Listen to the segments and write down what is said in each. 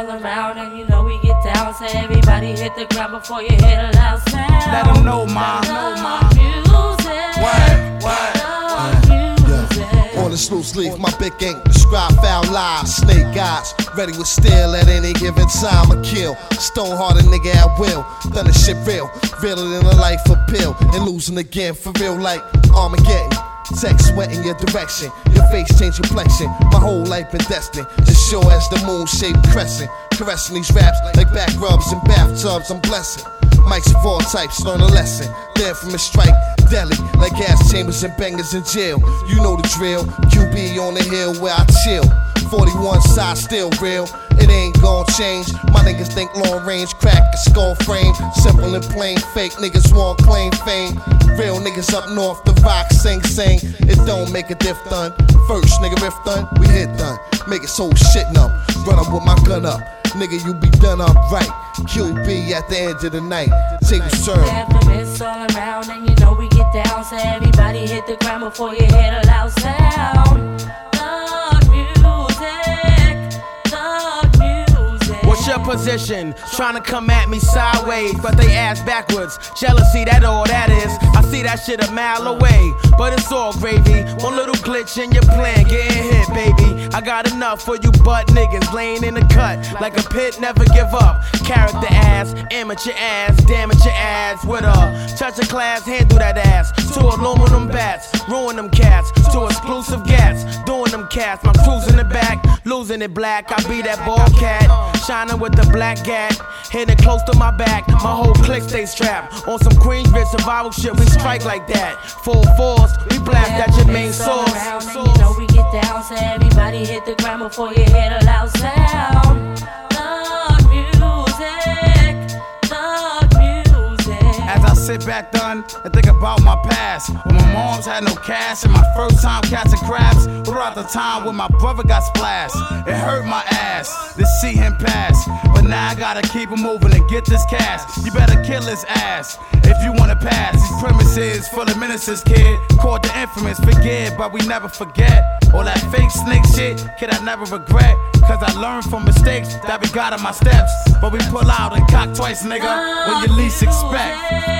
all around, and you know we get down. So everybody hit the ground before you hear the loud sound. Let them know, ma. On this loose leaf, my big ink describe foul lies. Snake eyes, ready with steel at any given time. I kill, stone-hearted nigga at will. Done this shit real, realer than a life appeal. And losing again for real like Armageddon. Text sweat in your direction, your face change complexion. My whole life been destined, as sure as the moon-shaped crescent. Caressing these raps like back rubs and bathtubs, I'm blessing. Mics of all types, learn a lesson. Then from a strike, deadly, like gas chambers and bangers in jail. You know the drill, QB on the hill where I chill. 41 side still real, it ain't gon' change. My niggas think long range, crack a skull frame. Simple and plain, fake niggas want claim fame. Real niggas up north, the rock sing. It don't make a diff done. First nigga riff done, we hit done. Make it so shit numb, run up with my gun up. Nigga, you be done up right. QB at the end of the night. Take a turn. It's all around, and you know we get down. So everybody hit the ground before you hear the loud sound. Thug music, thug music. What's your position? Trying to come at me sideways, but they ass backwards. Jealousy, that all that is. I see that shit a mile away, but it's all gravy. One little glitch in your plan, getting hit, baby. I got enough for you butt niggas laying in the cut like a pit, never give up. Character ass, amateur ass, damage your ass with a touch of class, handle that ass. To aluminum bats, ruin them cats. To exclusive gats, doing them cats. My crew's in the back, losing it black. I be that ball cat, shining with the black gat, hitting close to my back. My whole clique stay strapped on some Queensbridge survival shit. We strike like that, full force. We blast at your main source. You know we get down, so everybody hit the ground before you hear the loud sound. Thug music, thug music. As I sit back done and think about my past, when my moms had no cash and my first time catching crabs, throughout the time when my brother got splashed, it hurt my ass to see him pass. But now I gotta keep him moving and get this cash. You better kill his ass if you wanna pass. These premises full of menaces, kid. Called the infamous, forget, but we never forget. All that fake snake shit, kid, I never regret. Cause I learned from mistakes that we got on my steps. But we pull out and cock twice, nigga, when you least expect.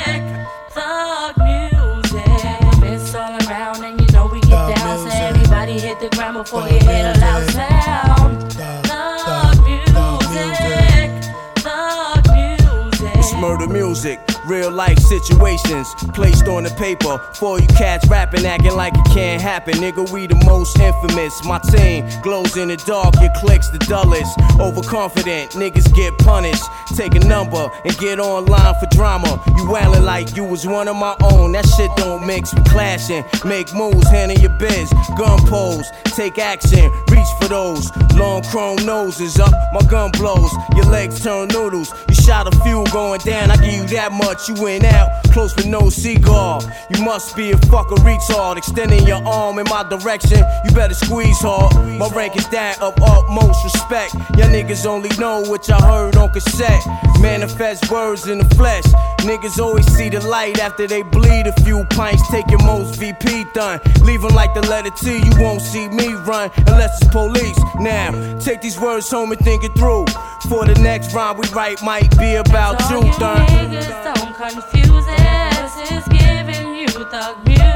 Thug music, it's all around, and you know we get down. So everybody hit the ground before you hear the loud sound. Thug music, thug music. It's murder music. Real life situations placed on the paper for you cats rapping, acting like it can't happen. Nigga, we the most infamous. My team glows in the dark, your cliques the dullest. Overconfident, niggas get punished. Take a number and get online for drama. You wailing like you was one of my own. That shit don't mix, we clashing. Make moves, handle your biz. Gun pose, take action, reach for those. Long chrome noses up, my gun blows. Your legs turn noodles. You shot a few going down, I give you that much. You went out, close with no cigar. You must be a fucking retard. Extending your arm in my direction, you better squeeze hard. My rank is that of utmost respect. Y'all niggas only know what y'all heard on cassette. Manifest words in the flesh. Niggas always see the light after they bleed a few pints. Take your most VP done. Leave 'em like the letter T, you won't see me run unless it's police. Now, take these words home and think it through. For the next rhyme we write might be about So you, niggas don't confuse it. This is giving you thug music.